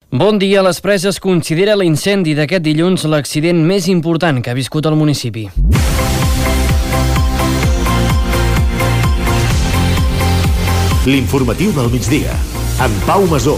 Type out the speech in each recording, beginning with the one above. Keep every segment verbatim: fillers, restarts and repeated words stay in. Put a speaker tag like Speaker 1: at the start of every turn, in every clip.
Speaker 1: Bon dia. Les Preses considera l'incendi d'aquest dilluns l'accident més important que ha viscut el municipi.
Speaker 2: L'informatiu del migdia, amb Pau Masó.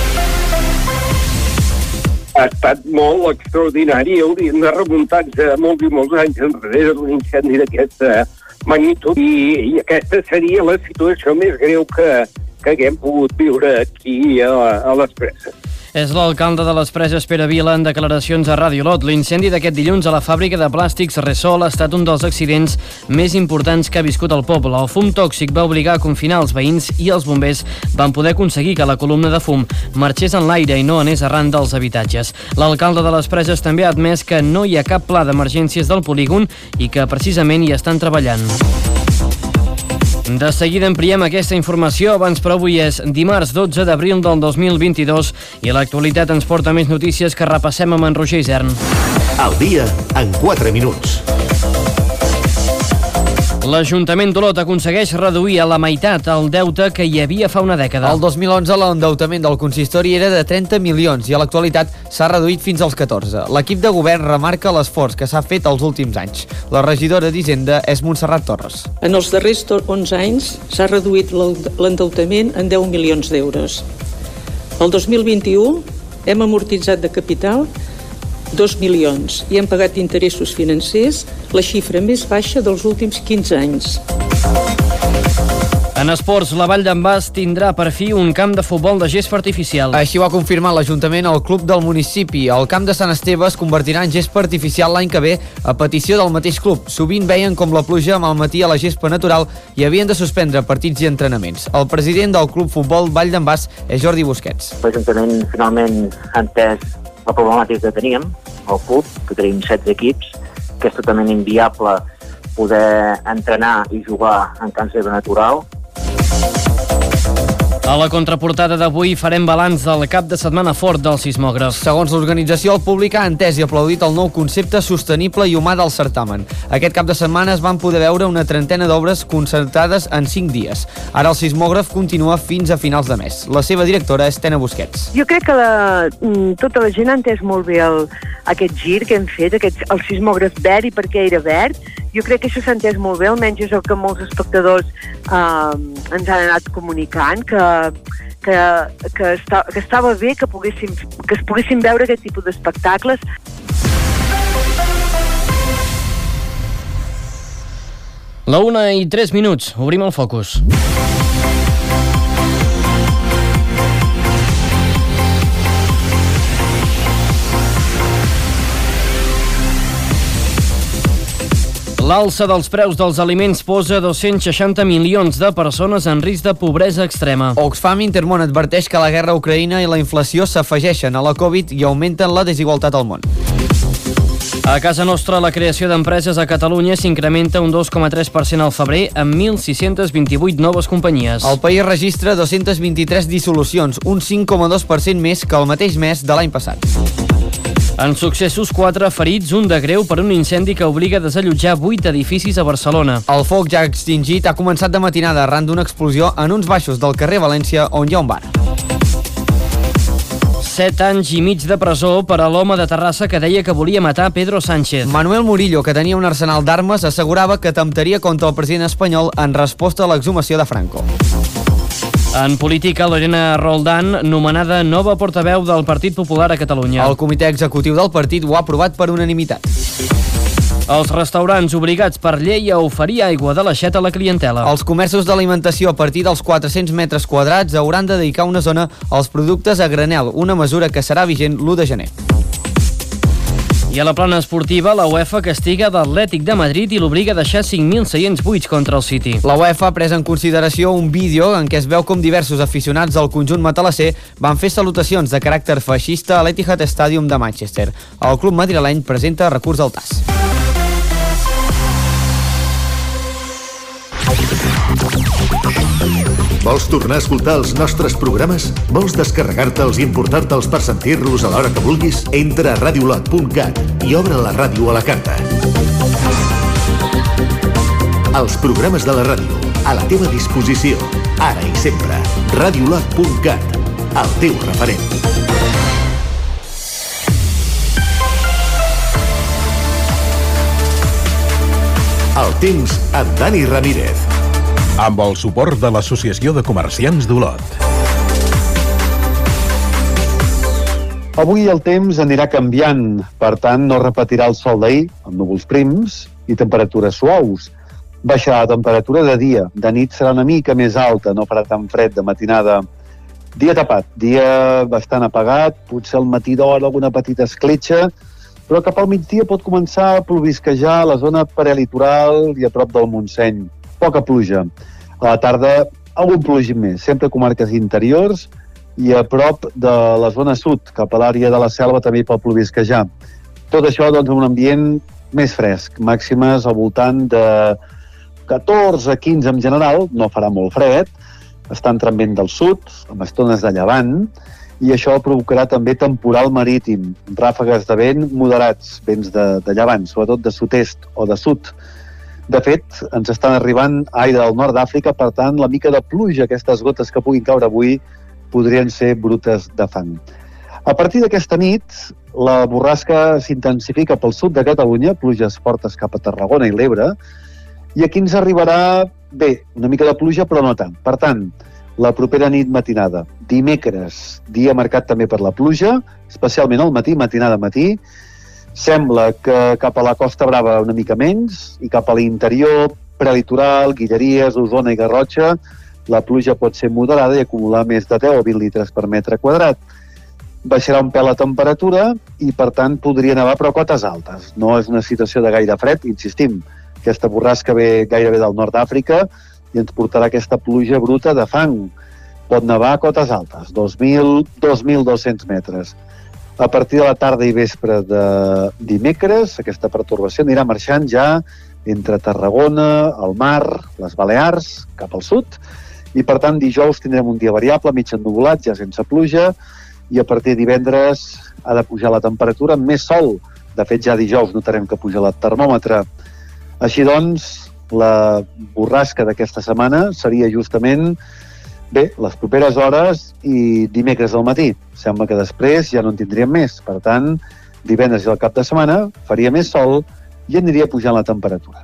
Speaker 3: Ha estat molt extraordinari. Hauríem de remuntar-nos molts i molts anys enrere d'un incendi d'aquesta magnitud i, i aquesta seria la situació més greu que, que haguem pogut viure aquí a, a les Preses.
Speaker 1: És l'alcalde de les Preses, Pere Vila, en declaracions a Ràdio Lot. L'incendi d'aquest dilluns a la fàbrica de plàstics Resol ha estat un dels accidents més importants que ha viscut el poble. El fum tòxic va obligar a confinar els veïns i els bombers van poder aconseguir que la columna de fum marxés en l'aire i no anés arran dels habitatges. L'alcalde de les Preses també ha admès que no hi ha cap pla d'emergències del polígon i que precisament hi estan treballant. De seguida ampliem aquesta informació, abans però avui és dimarts dotze d'abril del dos mil vint-i-dos i l'actualitat ens porta més notícies que repassem amb en Roger Isern.
Speaker 2: Al dia en quatre minuts.
Speaker 1: L'Ajuntament d'Olot aconsegueix reduir a la meitat el deute que hi havia fa una dècada.
Speaker 4: El dos mil onze l'endeutament del consistori era de trenta milions i a l'actualitat s'ha reduït fins als catorze. L'equip de govern remarca l'esforç que s'ha fet els últims anys. La regidora d'Hisenda és Montserrat Torres.
Speaker 5: En els darrers onze anys s'ha reduït l'endeutament en deu milions d'euros. El dos mil vint-i-u hem amortitzat de capital dos milions i hem pagat interessos financers, la xifra més baixa dels últims quinze anys.
Speaker 1: En esports, la Vall d'en Bas tindrà per fi un camp de futbol de gespa artificial.
Speaker 4: Així ho ha confirmat l'Ajuntament al club del municipi. El camp de Sant Esteve es convertirà en gespa artificial l'any que ve a petició del mateix club. Sovint veien com la pluja amb el matí a la gespa natural i havien de suspendre partits i entrenaments. El president del club futbol Vall d'en Bas és Jordi Busquets.
Speaker 6: L'Ajuntament finalment ha entès la problemàtica que teníem al club, que tenim setze equips, que és totalment inviable poder entrenar i jugar en camps d'herba natural.
Speaker 1: A la contraportada d'avui farem balanç del cap de setmana fort del sismògraf.
Speaker 4: Segons l'organització, el públic ha entès i aplaudit el nou concepte sostenible i humà del certamen. Aquest cap de setmana es van poder veure una trentena d'obres concertades en cinc dies. Ara el sismògraf continua fins a finals de mes. La seva directora és Tena Busquets.
Speaker 7: Jo crec que la, tota la gent ha entès molt bé el, aquest gir que hem fet, aquest, el sismògraf verd i per què era verd. Jo crec que això s'ha entès molt bé, almenys és el que molts espectadors eh, ens han anat comunicant, que, que, que, esta, que estava bé que, poguéssim, que es poguessin veure aquest tipus d'espectacles.
Speaker 1: La una i tres minuts, obrim el focus. L'alça dels preus dels aliments posa dos-cents seixanta milions de persones en risc de pobresa extrema.
Speaker 4: Oxfam Intermón adverteix que la guerra a Ucraïna i la inflació s'afegeixen a la Covid i augmenten la desigualtat al món.
Speaker 1: A casa nostra, la creació d'empreses a Catalunya s'incrementa un dos coma tres per cent al febrer amb mil sis-cents vint-i-vuit noves companyies.
Speaker 4: El país registra dos-cents vint-i-tres dissolucions, un cinc coma dos per cent més que el mateix mes de l'any passat.
Speaker 1: En successos, quatre ferits, un de greu per un incendi que obliga a desallotjar vuit edificis a Barcelona.
Speaker 4: El foc ja extingit ha començat de matinada arran d'una explosió en uns baixos del carrer València on hi ha un bar.
Speaker 1: Set anys i mig de presó per a l'home de Terrassa que deia que volia matar Pedro Sánchez.
Speaker 4: Manuel Murillo, que tenia un arsenal d'armes, assegurava que temptaria contra el president espanyol en resposta a l'exhumació de Franco.
Speaker 1: En política, Lorena Roldán, nomenada nova portaveu del Partit Popular a Catalunya.
Speaker 4: El comitè executiu del partit ho ha aprovat per unanimitat.
Speaker 1: Els restaurants obligats per llei a oferir aigua de l'aixeta a la clientela.
Speaker 4: Els comerços d'alimentació a partir dels quatre-cents metres quadrats hauran de dedicar una zona als productes a granel, una mesura que serà vigent l'u de gener.
Speaker 1: I a la plana esportiva, la UEFA castiga d'Atlètic de Madrid i l'obliga a deixar cinc mil seients buits contra el City.
Speaker 4: La UEFA ha pres en consideració un vídeo en què es veu com diversos aficionats del conjunt matalasser van fer salutacions de caràcter feixista a l'Etihad Stadium de Manchester. El club madrileny presenta recurs al T A S.
Speaker 2: Vols tornar a escoltar els nostres programes? Vols descarregar-te'ls i emportar-te'ls per sentir-los a l'hora que vulguis? Entra a radiolot punt cat i obre la ràdio a la carta. Els programes de la ràdio, a la teva disposició, ara i sempre. radiolot punt cat, el teu referent. temps amb Dani Ramírez.
Speaker 8: Amb el suport de l'Associació de Comerciants d'Olot.
Speaker 9: Avui el temps anirà canviant, per tant no repetirà el sol d'ahir, amb núvols prims i temperatures suaus. Baixarà la temperatura de dia, de nit serà una mica més alta, no farà tan fred de matinada. Dia tapat, dia bastant apagat, potser al matí d'hora alguna petita escletxa, però cap al migdia pot començar a plovisquejar a la zona prelitoral i a prop del Montseny. Poca pluja. A la tarda, algun plogim més, sempre comarques interiors i a prop de la zona sud, cap a l'àrea de la Selva també pot plovisquejar. Tot això, doncs, en un ambient més fresc, màximes al voltant de catorze a quinze en general, no farà molt fred, està entrant vent del sud, amb estones de llevant, i això provocarà també temporal marítim, ràfegues de vent moderats, vents de, de llevant, sobretot de sud-est o de sud. De fet, ens estan arribant aire del nord d'Àfrica, per tant, la mica de pluja, aquestes gotes que puguin caure avui, podrien ser brutes de fang. A partir d'aquesta nit, la borrasca s'intensifica pel sud de Catalunya, pluges fortes cap a Tarragona i l'Ebre, i aquí ens arribarà, bé, una mica de pluja, però no tant. Per tant, la propera nit matinada, dimecres, dia marcat també per la pluja, especialment al matí, matinada matí, sembla que cap a la Costa Brava una mica menys, i cap a l'interior, prelitoral, Guilleries, Osona i Garrotxa, la pluja pot ser moderada i acumular més de deu o vint litres per metre quadrat. Baixarà un pèl la temperatura i, per tant, podria nevar, però a cotes altes. No és una situació de gaire fred, insistim. Aquesta borrasca ve gairebé del nord d'Àfrica i ens portarà aquesta pluja bruta de fang. Pot nevar a cotes altes, dos mil a dos mil dos-cents metres. A partir de la tarda i vespre de dimecres, aquesta pertorbació anirà marxant ja entre Tarragona, el Mar, les Balears, cap al sud, i per tant dijous tindrem un dia variable, mig ennuvolat, ja sense pluja, i a partir de divendres ha de pujar la temperatura amb més sol. De fet, ja dijous notarem que puja el termòmetre. Així doncs, la borrasca d'aquesta setmana seria justament, bé, les properes hores i dimecres al matí. Sembla que després ja no en tindríem més. Per tant, divendres i el cap de setmana faria més sol i aniria pujant la temperatura.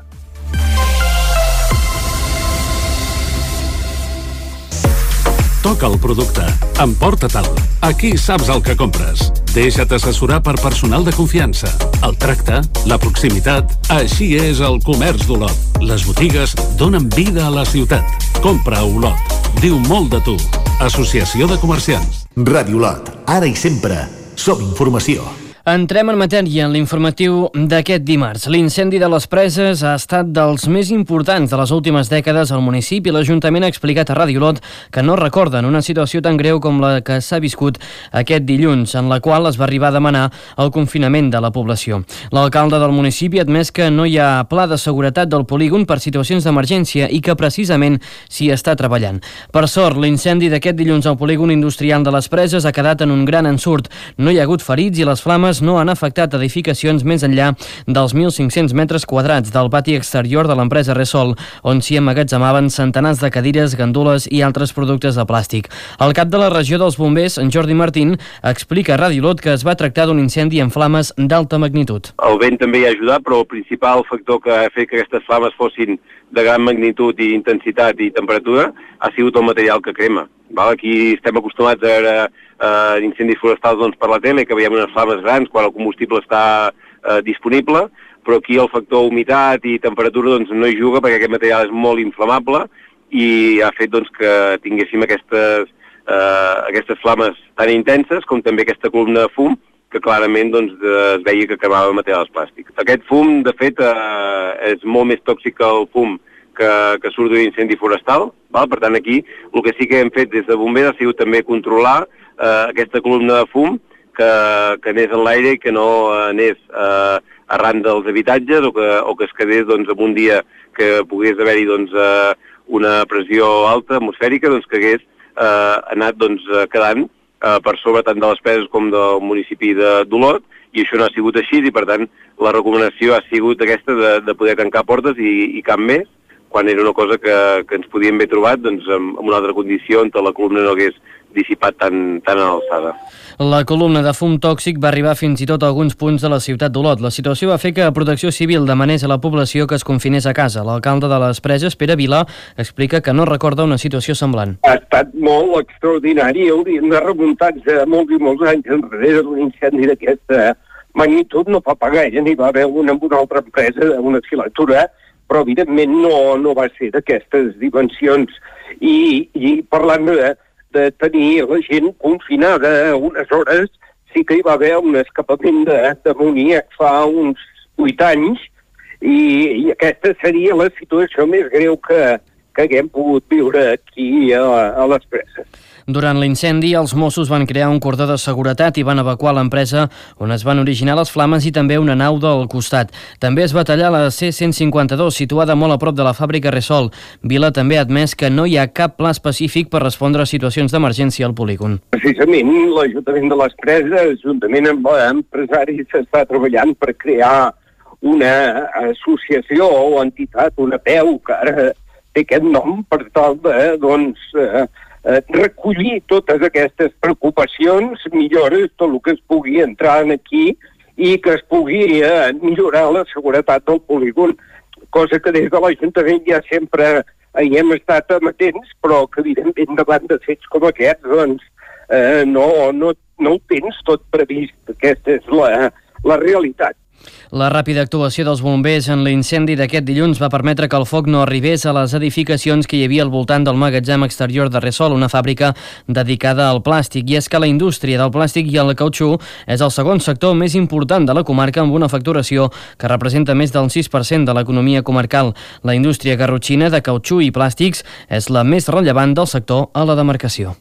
Speaker 10: Toca el producte. Emporta-te'l. Aquí saps el que compres. Deixa't assessorar per personal de confiança. El tracte, la proximitat, així és el comerç d'Olot. Les botigues donen vida a la ciutat. Compra a Olot. Diu molt de tu. Associació de Comerciants.
Speaker 2: Ràdio Olot, ara i sempre. Som informació.
Speaker 1: Entrem en matèria en l'informatiu d'aquest dimarts. L'incendi de les Preses ha estat dels més importants de les últimes dècades al municipi. L'Ajuntament ha explicat a Ràdio Olot que no recorden una situació tan greu com la que s'ha viscut aquest dilluns, en la qual es va arribar a demanar el confinament de la població. L'alcalde del municipi ha admès que no hi ha pla de seguretat del polígon per situacions d'emergència i que precisament s'hi està treballant. Per sort, l'incendi d'aquest dilluns al polígon industrial de les Preses ha quedat en un gran ensurt. No hi ha hagut ferits i les flames no han afectat edificacions més enllà dels mil cinc-cents metres quadrats del pati exterior de l'empresa Resol, on s'hi emmagatzemaven centenars de cadires, gandules i altres productes de plàstic. El cap de la regió dels bombers, en Jordi Martín, explica a Ràdio Olot que es va tractar d'un incendi en flames d'alta magnitud.
Speaker 11: El vent també hi ha ajudat, però el principal factor que ha fet que aquestes flames fossin de gran magnitud i intensitat i temperatura ha sigut el material que crema. Val? Aquí estem acostumats a veure eh, incendis forestals doncs, per la tele, que veiem unes flames grans quan el combustible està eh, disponible, però aquí el factor humitat i temperatura doncs, no hi juga perquè aquest material és molt inflamable i ha fet doncs, que tinguéssim aquestes, eh, aquestes flames tan intenses com també aquesta columna de fum que clarament doncs, es veia que cremava materials plàstics. Aquest fum, de fet, eh, és molt més tòxic que el fum que, que surt d'un incendi forestal. Val? Per tant, aquí el que sí que hem fet des de bombers ha sigut també controlar eh, aquesta columna de fum que, que anés en l'aire i que no anés eh, arran dels habitatges o que, o que es quedés doncs, en un dia que pogués haver-hi doncs, eh, una pressió alta atmosfèrica doncs, que hagués eh, anat doncs, quedant eh, per sobre tant de les Preses com del municipi d'Olot, i això no ha sigut així i per tant la recomanació ha sigut aquesta de, de poder tancar portes i, i cap més, quan era una cosa que, que ens podíem haver trobat doncs, amb, amb una altra condició on la columna no hagués dissipat tan, tan a l'alçada.
Speaker 1: La columna de fum tòxic va arribar fins i tot a alguns punts de la ciutat d'Olot. La situació va fer que Protecció Civil demanés a la població que es confinés a casa. L'alcalde de les Preses, Pere Vila, explica que no recorda una situació semblant.
Speaker 3: Ha estat molt extraordinari. Hauríem de remuntar-nos a molts i molts anys enrere. Un incendi d'aquesta magnitud no fa pagar. Ja n'hi va haver una amb una altra empresa, una filatura, però evidentment no, no va ser d'aquestes dimensions. I, i parlant de de tenir la gent confinada unes hores, sí que hi va haver un escapament d'amoníac fa uns vuit anys i, i aquesta seria la situació més greu que, que haguem pogut viure aquí a, a les Preses.
Speaker 1: Durant l'incendi, els Mossos van crear un cordó de seguretat i van evacuar l'empresa on es van originar les flames i també una nau del costat. També es va tallar la C cent cinquanta-dos, situada molt a prop de la fàbrica Resol. Vila també ha admès que no hi ha cap pla específic per respondre a situacions d'emergència al polígon.
Speaker 3: Precisament, l'Ajuntament de les Preses, juntament amb empresaris, s'està treballant per crear una associació o entitat, una P E U, que ara té aquest nom per tal de, doncs, eh, Eh, recollir totes aquestes preocupacions, millores, tot el que es pugui entrar en aquí i que es pugui eh, millorar la seguretat del polígon, cosa que des de l'Ajuntament ja sempre hi hem estat amatents, però que evidentment davant de fets com aquests doncs, eh, no, no, no ho tens tot previst. Aquesta és la, la realitat.
Speaker 1: La ràpida actuació dels bombers en l'incendi d'aquest dilluns va permetre que el foc no arribés a les edificacions que hi havia al voltant del magatzem exterior de Resol, una fàbrica dedicada al plàstic. I és que la indústria del plàstic i el cautxú és el segon sector més important de la comarca, amb una facturació que representa més del sis per cent de l'economia comarcal. La indústria garrotxina de cautxú i plàstics és la més rellevant del sector a la demarcació.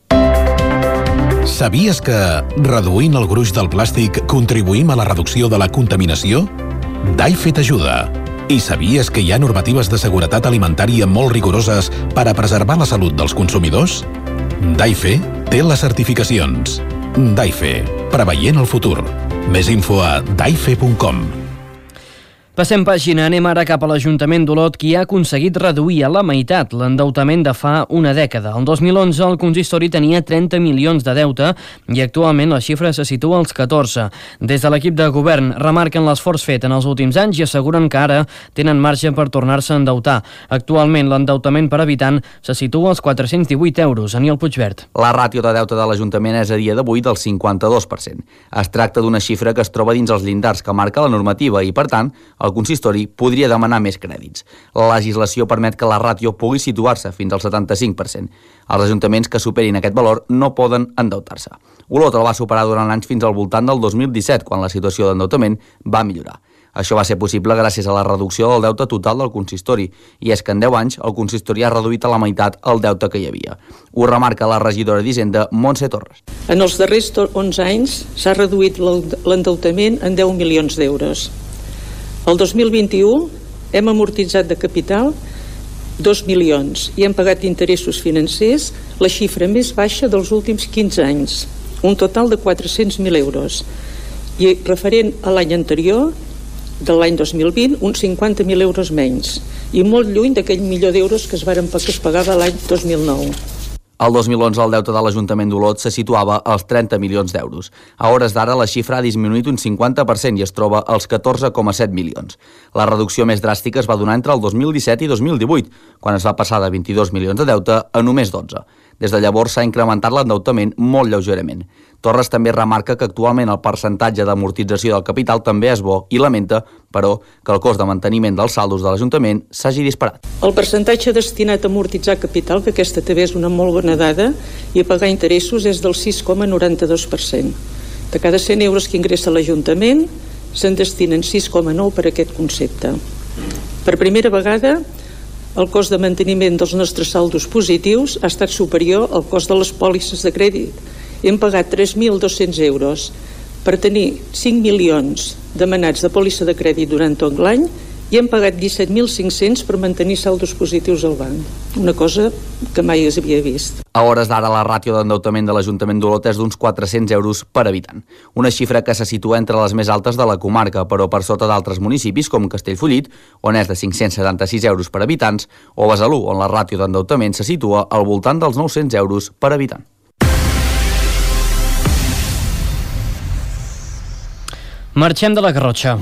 Speaker 8: Sabies que, reduint el gruix del plàstic, contribuïm a la reducció de la contaminació? Daife t'ajuda. I sabies que hi ha normatives de seguretat alimentària molt rigoroses per a preservar la salut dels consumidors? Daife té les certificacions. Daife, preveient el futur. Més info a daife punt com.
Speaker 1: Passem pàgina, anem ara cap a l'Ajuntament d'Olot, qui ha aconseguit reduir a la meitat l'endeutament de fa una dècada. El dos mil onze el consistori tenia trenta milions de deute i actualment la xifra se situa als catorze. Des de l'equip de govern remarquen l'esforç fet en els últims anys i asseguren que ara tenen marge per tornar-se a endeutar. Actualment l'endeutament per habitant se situa als quatre-cents divuit euros. Aniol Puigvert.
Speaker 12: La ràtio de deute de l'Ajuntament és a dia d'avui del cinquanta-dos per cent. Es tracta d'una xifra que es troba dins els llindars que marca la normativa i, per tant, el consistori podria demanar més crèdits. La legislació permet que la ràtio pugui situar-se fins al setanta-cinc per cent. Els ajuntaments que superin aquest valor no poden endeutar-se. Olot el va superar durant anys fins al voltant del dos mil disset, quan la situació d'endeutament va millorar. Això va ser possible gràcies a la reducció del deute total del consistori, i és que en deu anys el consistori ha reduït a la meitat el deute que hi havia. Ho remarca la regidora d'Hisenda, Montse Torres.
Speaker 5: En els darrers onze anys s'ha reduït l'endeutament en deu milions d'euros. El dos mil vint-i-u hem amortitzat de capital dos milions i hem pagat interessos financers la xifra més baixa dels últims quinze anys, un total de quatre-cents mil euros. I referent a l'any anterior, de l'any dos mil vint, uns cinquanta mil euros menys, i molt lluny d'aquell milió d'euros que es varen que es pagava l'any dos mil nou.
Speaker 12: El dos mil onze el deute de l'Ajuntament d'Olot se situava als trenta milions d'euros. A hores d'ara la xifra ha disminuït un cinquanta per cent i es troba als catorze coma set milions. La reducció més dràstica es va donar entre el dos mil disset i dos mil divuit, quan es va passar de vint-i-dos milions de deute a només dotze. Des de llavors s'ha incrementat l'endeutament molt lleugerament. Torres també remarca que actualment el percentatge d'amortització del capital també és bo i lamenta, però, que el cost de manteniment dels saldos de l'Ajuntament s'hagi disparat.
Speaker 5: El percentatge destinat a amortitzar capital, que aquesta també és una molt bona dada, i a pagar interessos és del sis coma noranta-dos per cent. De cada cent euros que ingressa l'Ajuntament, se'n destinen sis coma nou per a aquest concepte. Per primera vegada, el cost de manteniment dels nostres saldos positius ha estat superior al cost de les pòlisses de crèdit. Hem pagat tres mil dos-cents euros per tenir cinc milions demanats de pòlissa de crèdit durant tot l'any i hem pagat disset mil cinc-cents per mantenir saldos positius al banc. Una cosa que mai es havia vist.
Speaker 12: A hores d'ara la ràtio d'endeutament de l'Ajuntament d'Olot és d'uns quatre-cents euros per habitant. Una xifra que se situa entre les més altes de la comarca, però per sota d'altres municipis com Castellfollit, on és de cinc-cents setanta-sis euros per habitants, o Besalú, on la ràtio d'endeutament se situa al voltant dels nou-cents euros per habitant.
Speaker 1: Marxem de la Garrotxa.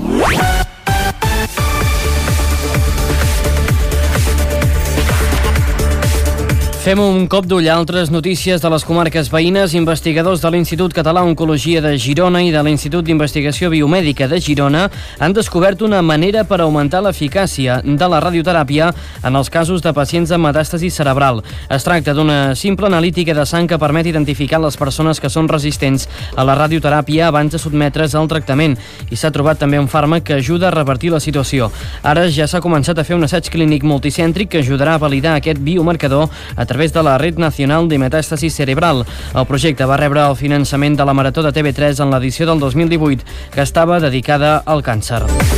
Speaker 1: Fem un cop d'ull a altres notícies de les comarques veïnes. Investigadors de l'Institut Català d'Oncologia de Girona i de l'Institut d'Investigació Biomèdica de Girona han descobert una manera per augmentar l'eficàcia de la radioteràpia en els casos de pacients amb metàstasi cerebral. Es tracta d'una simple analítica de sang que permet identificar les persones que són resistents a la radioteràpia abans de sotmetre's al tractament, i s'ha trobat també un fàrmac que ajuda a revertir la situació. Ara ja s'ha començat a fer un assaig clínic multicèntric que ajudarà a validar aquest biomarcador a a través de la Red Nacional de Metàstasi Cerebral. El projecte va rebre el finançament de la Marató de T V tres en l'edició del dos mil divuit, que estava dedicada al càncer.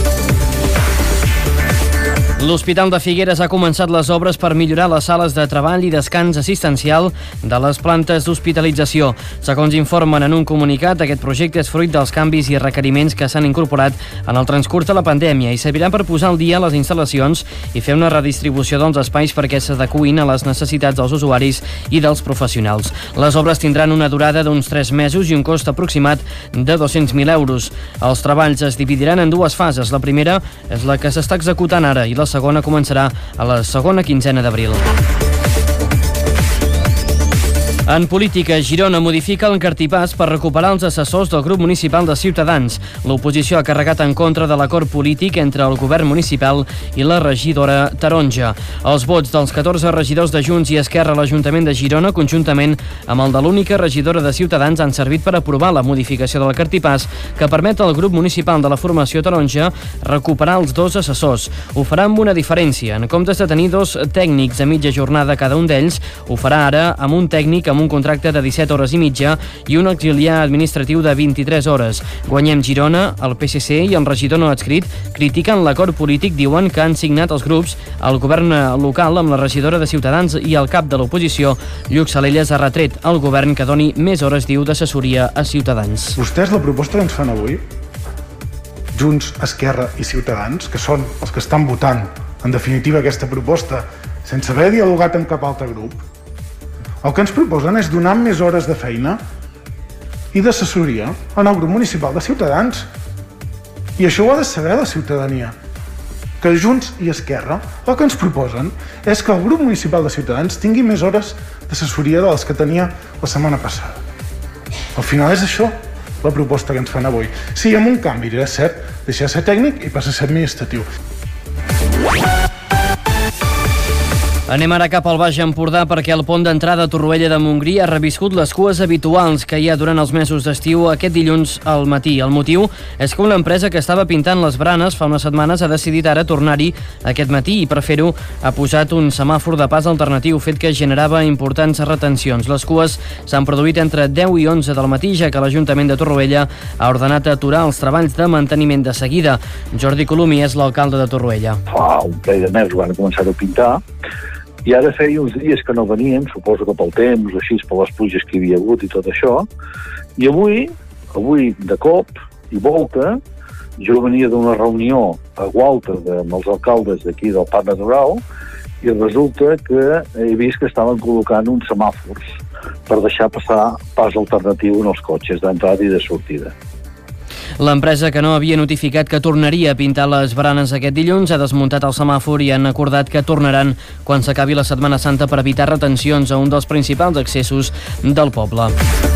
Speaker 1: L'Hospital de Figueres ha començat les obres per millorar les sales de treball i descans assistencial de les plantes d'hospitalització. Segons informen en un comunicat, aquest projecte és fruit dels canvis i requeriments que s'han incorporat en el transcurs de la pandèmia i servirà per posar al dia les instal·lacions i fer una redistribució dels espais perquè s'adeqüin a les necessitats dels usuaris i dels professionals. Les obres tindran una durada d'uns tres mesos i un cost aproximat de dos-cents mil euros. Els treballs es dividiran en dues fases. La primera és la que s'està executant ara i la segona començarà a la segona quinzena d'abril. En política, Girona modifica el cartipàs per recuperar els assessors del grup municipal de Ciutadans. L'oposició ha carregat en contra de l'acord polític entre el govern municipal i la regidora taronja. Els vots dels catorze regidors de Junts i Esquerra a l'Ajuntament de Girona, conjuntament amb el de l'única regidora de Ciutadans, han servit per aprovar la modificació del cartipàs que permet al grup municipal de la formació taronja recuperar els dos assessors. Ho farà amb una diferència. En comptes de tenir dos tècnics a mitja jornada cada un d'ells, ho farà ara amb un tècnic amb un contracte de disset hores i mitja i un auxiliar administratiu de vint-i-tres hores. Guanyem Girona, el P S C i el regidor no adscrit critiquen l'acord polític, diuen que han signat els grups, el govern local amb la regidora de Ciutadans i el cap de l'oposició. Lluc Salelles ha retret al govern que doni més hores, diu, d'assessoria a Ciutadans.
Speaker 13: Vostès, la proposta que ens fan avui, Junts, Esquerra i Ciutadans, que són els que estan votant, en definitiva, aquesta proposta, sense haver dialogat amb cap altre grup, el que ens proposen és donar més hores de feina i d'assessoria en el grup municipal de Ciutadans. I això ho ha de saber la ciutadania. Que Junts i Esquerra el que ens proposen és que el grup municipal de Ciutadans tingui més hores d'assessoria de les que tenia la setmana passada. Al final és això, la proposta que ens fan avui. Sí, amb un canvi, és cert, deixa de ser tècnic i passa a ser administratiu.
Speaker 1: Anem ara cap al Baix Empordà perquè el pont d'entrada a Torroella de Montgrí ha reviscut les cues habituals que hi ha durant els mesos d'estiu aquest dilluns al matí. El motiu és que una empresa que estava pintant les branes fa unes setmanes ha decidit ara tornar-hi aquest matí i per fer-ho ha posat un semàfor de pas alternatiu, fet que generava importants retencions. Les cues s'han produït entre deu i onze del matí, ja que l'Ajuntament de Torroella ha ordenat aturar els treballs de manteniment de seguida. Jordi Colomí és l'alcalde de Torroella.
Speaker 14: Fa un parell de mesos van començar a pintar i ara feia uns dies que no venien, suposo que pel temps, així, per les pluges que hi havia hagut i tot això, i avui, avui de cop i volta, jo venia d'una reunió a Gualta amb els alcaldes d'aquí del Parc Natural i resulta que he vist que estaven col·locant uns semàfors per deixar passar pas alternatiu en els cotxes d'entrada i de sortida.
Speaker 1: L'empresa, que no havia notificat que tornaria a pintar les baranes aquest dilluns, ha desmuntat el semàfor i han acordat que tornaran quan s'acabi la Setmana Santa per evitar retencions a un dels principals accessos del poble.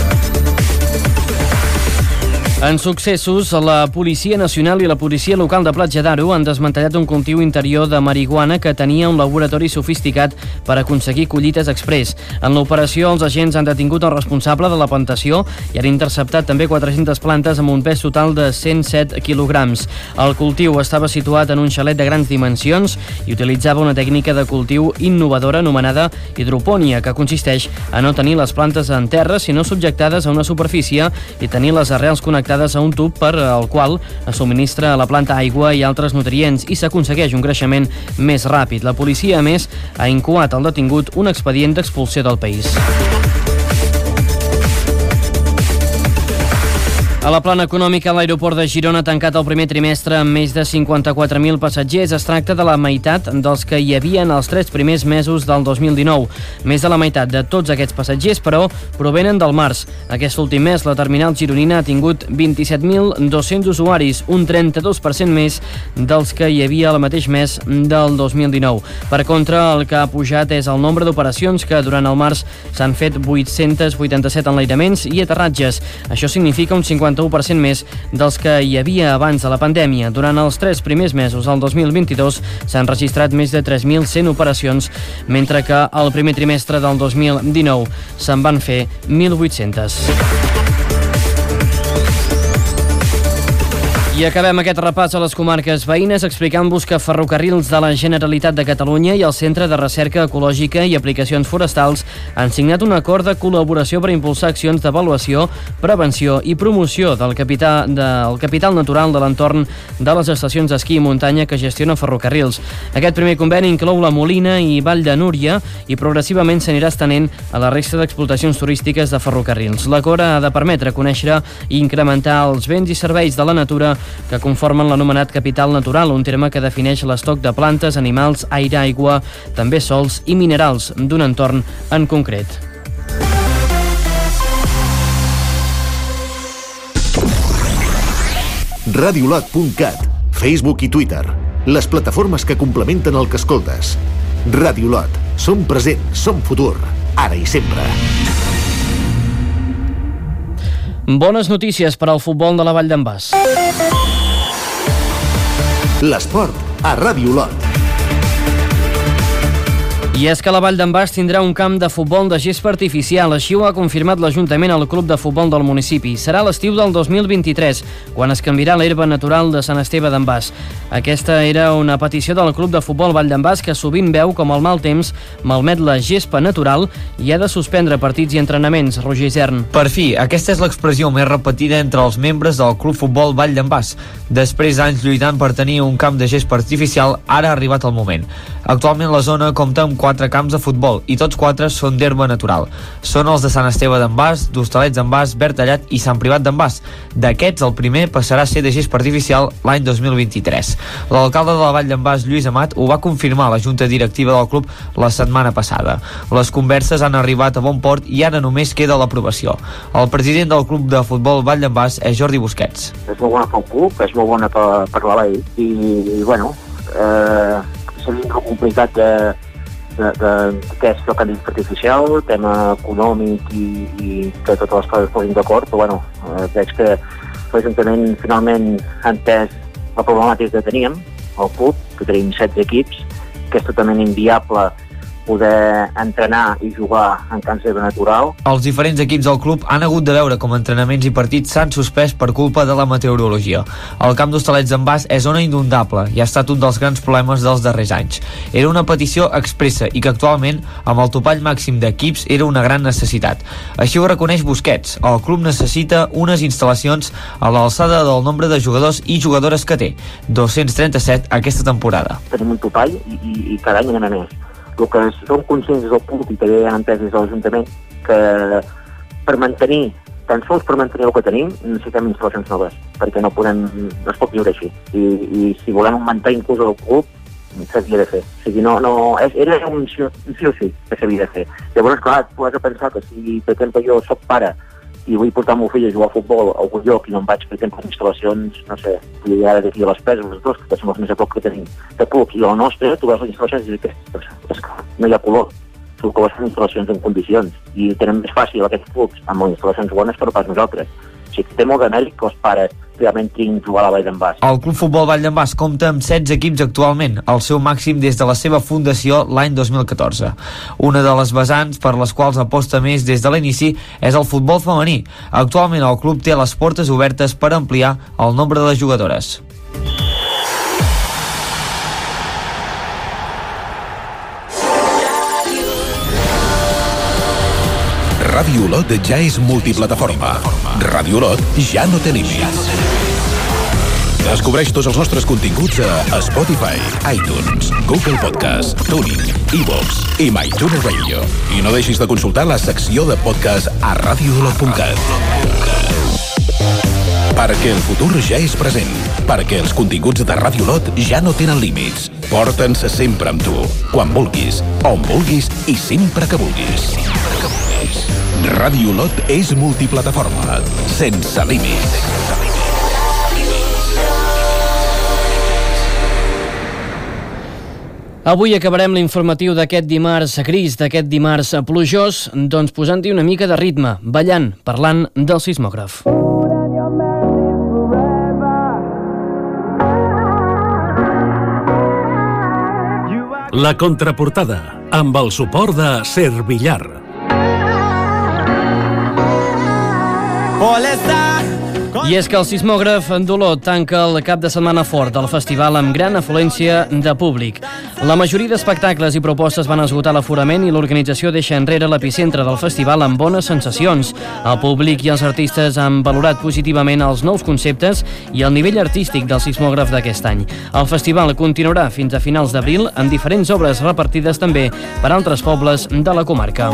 Speaker 1: En successos, la Policia Nacional i la Policia Local de Platja d'Aro han desmantellat un cultiu interior de marihuana que tenia un laboratori sofisticat per aconseguir collites express. En l'operació, els agents han detingut el responsable de la plantació i han interceptat també quatre-centes plantes amb un pes total de cent set quilograms. El cultiu estava situat en un xalet de grans dimensions i utilitzava una tècnica de cultiu innovadora anomenada hidropònia, que consisteix a no tenir les plantes en terra, sinó subjectades a una superfície i tenir les arrels connectades a un tub per al qual es subministra a la planta aigua i altres nutrients i s'aconsegueix un creixement més ràpid. La policia, a més, ha incoat al detingut un expedient d'expulsió del país. A la plana econòmica, l'aeroport de Girona ha tancat el primer trimestre amb més de cinquanta-quatre mil passatgers. Es tracta de la meitat dels que hi havia en els tres primers mesos del dos mil dinou. Més de la meitat de tots aquests passatgers, però, provenen del març. Aquest últim mes, la terminal gironina ha tingut vint-i-set mil dos-cents usuaris, un trenta-dos per cent més dels que hi havia el mateix mes del dos mil dinou. Per contra, el que ha pujat és el nombre d'operacions, que durant el març s'han fet vuit-cents vuitanta-set enlairaments i aterratges. Això significa un cinquanta cinquanta-u per cent més dels que hi havia abans de la pandèmia. Durant els tres primers mesos del dos mil vint-i-dos s'han registrat més de tres mil cent operacions, mentre que al primer trimestre del dos mil dinou se'n van fer mil vuit-cents. I acabem aquest repàs a les comarques veïnes explicant-vos que Ferrocarrils de la Generalitat de Catalunya i el Centre de Recerca Ecològica i Aplicacions Forestals han signat un acord de col·laboració per impulsar accions d'avaluació, prevenció i promoció del capital, del capital natural de l'entorn de les estacions d'esquí i muntanya que gestiona Ferrocarrils. Aquest primer conveni inclou la Molina i Vall de Núria i progressivament s'anirà estenent a la resta d'explotacions turístiques de Ferrocarrils. L'acord ha de permetre conèixer i incrementar els béns i serveis de la natura que conformen l'anomenat capital natural, un terme que defineix l'estoc de plantes, animals, aire, aigua, també sols i minerals d'un entorn en concret.
Speaker 2: radiolot punt cat, Facebook i Twitter, les plataformes que complementen el que escoltes. Radiolot, som present, som futur, ara i sempre.
Speaker 1: Bones notícies per al futbol de la Vall d'en Bas.
Speaker 2: L'esport a Radiolot.
Speaker 1: I és que la Vall d'en Bas tindrà un camp de futbol de gespa artificial. Així ho ha confirmat l'Ajuntament al club de futbol del municipi. Serà l'estiu del dos mil vint-i-tres, quan es canviarà l'herba natural de Sant Esteve d'en Bas. Aquesta era una petició del club de futbol Vall d'en Bas, que sovint veu com el mal temps malmet la gespa natural i ha de suspendre partits i entrenaments. Roger Isern.
Speaker 4: Per fi, aquesta és l'expressió més repetida entre els membres del club futbol Vall d'en Bas. Després d'anys lluitant per tenir un camp de gespa artificial, ara ha arribat el moment. Actualment la zona compta amb quatre camps de futbol i tots quatre són d'herba natural. Són els de Sant Esteve d'en Bas, d'Hostalets d'en Bas, Bertallat i Sant Privat d'en Bas. D'aquests, el primer passarà a ser de gespa artificial l'any dos mil vint-i-tres. L'alcalde de la Vall d'en Bas, Lluís Amat, ho va confirmar a la junta directiva del club la setmana passada. Les converses han arribat a bon port i ara només queda l'aprovació. El president del club de futbol Vall d'en Bas és Jordi Busquets.
Speaker 6: És molt bona pel club, és molt bona per, per la Vall i, i bueno, eh, seria una complicat de de, de què és el canvi artificial, tema econòmic i, i que totes les coses es posin d'acord, però bueno, eh, veig que l'Ajuntament finalment ha entès la problemàtica que teníem al club, que tenim setze equips, que és totalment inviable poder entrenar i jugar en camps d'herba natural.
Speaker 4: Els diferents equips del club han hagut de veure com entrenaments i partits s'han suspès per culpa de la meteorologia. El camp d'Hostalets d'en Bas és zona inundable i ha estat un dels grans problemes dels darrers anys. Era una petició expressa i que actualment, amb el topall màxim d'equips, era una gran necessitat. Així ho reconeix Busquets. El club necessita unes instal·lacions a l'alçada del nombre de jugadors i jugadores que té, dos-cents trenta-set aquesta temporada.
Speaker 6: Tenim un topall i, i, i cada any n'hi ha més. El que som conscients des del club i també han entès des de l'Ajuntament que per mantenir, tan sols per mantenir el que tenim, necessitem instal·lacions noves, perquè no podem, no es pot viure així. I, i si volem augmentar inclús el club, s'havia de fer. O sigui, no, no, era un sí o sí que s'havia de fer. Llavors, clar, tu has de pensar que si, per exemple, jo soc pare i vull portar el meu fill a jugar a futbol a algun lloc i no em vaig, per exemple, a instal·lacions, no sé, i ara d'aquí a les Peses, les dues, que són les més a poc que tenim de club, i la nostra, tu veus les instal·lacions i dius que és que no hi ha color. Tu que vas fer instal·lacions en condicions i tenen més fàcil aquests clubs amb les instal·lacions bones que no pas nosaltres. O sigui, té molt de mèrit que els pares realment tinguin jugar a la Vall d'en Bas.
Speaker 4: El Club Futbol Vall d'en Bas compta amb setze equips actualment, el seu màxim des de la seva fundació l'any dos mil catorze. Una de les vessants per les quals aposta més des de l'inici és el futbol femení. Actualment el club té les portes obertes per ampliar el nombre de jugadores.
Speaker 8: Ràdio Olot ja és multiplataforma. Ràdio Olot ja no té límits. Descobreix tots els nostres continguts a Spotify, iTunes, Google Podcast, TuneIn, iVoox i MyTuner Radio. I no deixis de consultar la secció de podcast a radiolot punt cat. Perquè el futur ja és present. Perquè els continguts de Ràdio Lot ja no tenen límits. Porta'ns sempre amb tu, quan vulguis, on vulguis i sempre que vulguis. Ràdio Lot és multiplataforma, sense límits.
Speaker 1: Avui acabarem l'informatiu d'aquest dimarts gris, d'aquest dimarts plujós, doncs posant-hi una mica de ritme, ballant, parlant del sismògraf.
Speaker 10: La contraportada, amb el suport de Servillar.
Speaker 1: I és que el sismògraf d'Olot tanca el cap de setmana fort del festival amb gran afluència de públic. La majoria d'espectacles i propostes van esgotar l'aforament i l'organització deixa enrere l'epicentre del festival amb bones sensacions. El públic i els artistes han valorat positivament els nous conceptes i el nivell artístic del sismògraf d'aquest any. El festival continuarà fins a finals d'abril amb diferents obres repartides també per altres pobles de la comarca.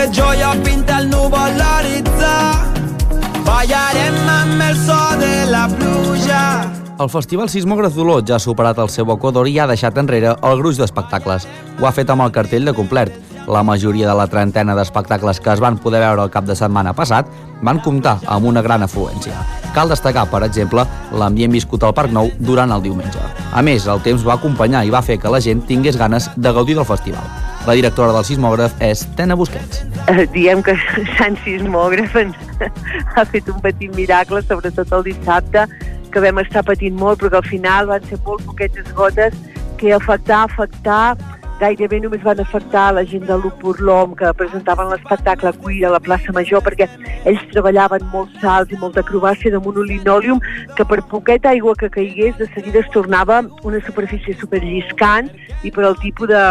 Speaker 15: Ballarem amb el so de la pluja.
Speaker 12: El Festival Sismògraf d'Olot ja ha superat el seu equador i ha deixat enrere el gruix d'espectacles. Ho ha fet amb el cartell de complet. La majoria de la trentena d'espectacles que es van poder veure el cap de setmana passat van comptar amb una gran afluència. Cal destacar, per exemple, l'ambient viscut al Parc Nou durant el diumenge. A més, el temps va acompanyar i va fer que la gent tingués ganes de gaudir del festival. La directora del sismògraf és Tena Busquets.
Speaker 7: Eh, diem que Sant Sismògraf ha fet un petit miracle, sobretot el dissabte, que vam estar patint molt, però que al final van ser molt poquetes gotes que afectar, afectar, gairebé només van afectar la gent de l'U per l'Hom que presentaven l'espectacle Queer a la plaça Major, perquè ells treballaven molts salts i molta acrobàcia damunt un linòleum que per poqueta aigua que caigués de seguida es tornava una superfície superlliscant i per al tipus de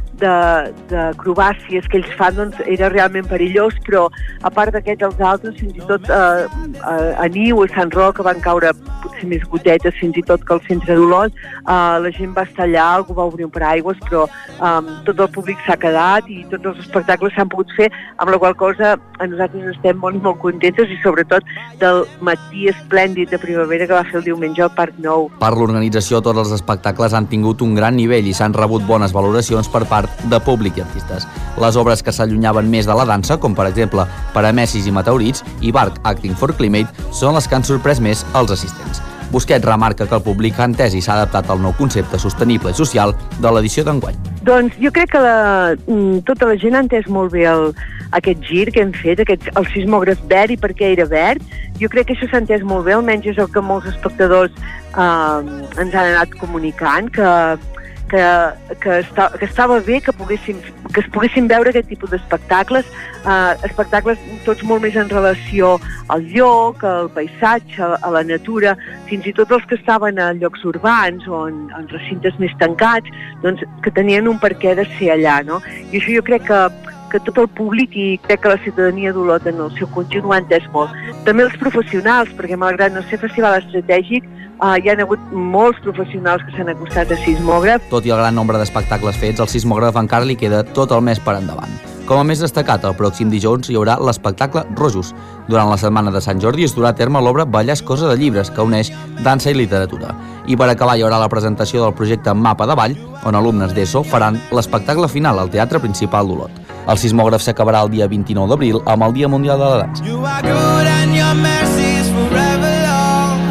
Speaker 7: d'acrobàcies que ells fan, doncs era realment perillós, però a part d'aquests els altres, fins i tot eh, a Niu, a Sant Roc, que van caure potser més gotetes, fins i tot que al centre d'Olot, eh, la gent va estar allà, algú va obrir un paraigües, però eh, tot el públic s'ha quedat i tots els espectacles s'han pogut fer, amb la qual cosa nosaltres estem molt, molt contentes i sobretot del matí esplèndid de primavera que va fer el diumenge al Parc Nou.
Speaker 12: Per l'organització, tots els espectacles han tingut un gran nivell i s'han rebut bones valoracions per part de públic i artistes. Les obres que s'allunyaven més de la dansa, com per exemple Paramessis i Meteorits i Bark Acting for Climate, són les que han sorprès més els assistents. Busquets remarca que el públic ha entès i s'ha adaptat al nou concepte sostenible i social de l'edició d'enguany.
Speaker 7: Doncs jo crec que la, tota la gent ha entès molt bé el, aquest gir que hem fet, aquest, el sismògraf verd i per què era verd. Jo crec que això s'ha entès molt bé, almenys és el que molts espectadors eh, ens han anat comunicant, que Que, que, esta, que estava bé que, poguéssim, que es poguessin veure aquest tipus d'espectacles, eh, espectacles tots molt més en relació al lloc, al paisatge, a la natura, fins i tot els que estaven a llocs urbans o en, en recintes més tancats, doncs que tenien un per què de ser allà, no? I això jo crec que que tot el públic i crec que la ciutadania d'Olot en el seu conjunt ho ha entès molt. També els professionals, perquè malgrat no ser festival estratègic, Uh, hi ha hagut molts professionals que s'han acostat a sismògraf.
Speaker 12: Tot i el gran nombre d'espectacles fets, al sismògraf encara li queda tot el mes per endavant. Com a més destacat, el pròxim dijous hi haurà l'espectacle Rojos. Durant la setmana de Sant Jordi es durà a terme l'obra Ballar Cosa de Llibres, que uneix dansa i literatura. I per acabar hi haurà la presentació del projecte Mapa de Ball, on alumnes d'ESO faran l'espectacle final al Teatre Principal d'Olot. El sismògraf s'acabarà el dia vint-i-nou d'abril amb el Dia Mundial de la Dansa. You are good and your mercy is forever long.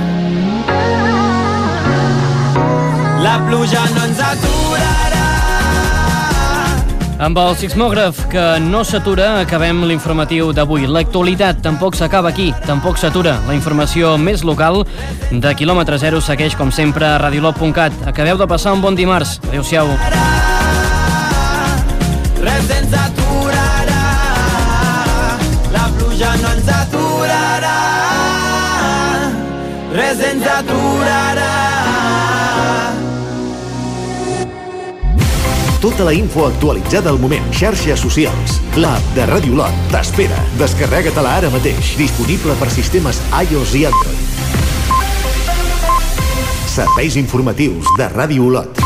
Speaker 15: La pluja no ens aturarà.
Speaker 1: Amb el sismògraf que no s'atura, acabem l'informatiu d'avui. L'actualitat tampoc s'acaba aquí, tampoc s'atura. La informació més local de quilòmetre zero segueix, com sempre, a radiolot punt cat. Acabeu de passar un bon dimarts. Adéu-siau.
Speaker 15: Res ens aturarà. La pluja no ens aturarà. Res ens aturarà.
Speaker 2: Tota la info actualitzada al moment. Xarxes socials. L'app de Ràdio Lot t'espera. Descarrega-te-la ara mateix. Disponible per sistemes iOS i Android. Serveis informatius de Ràdio Lot.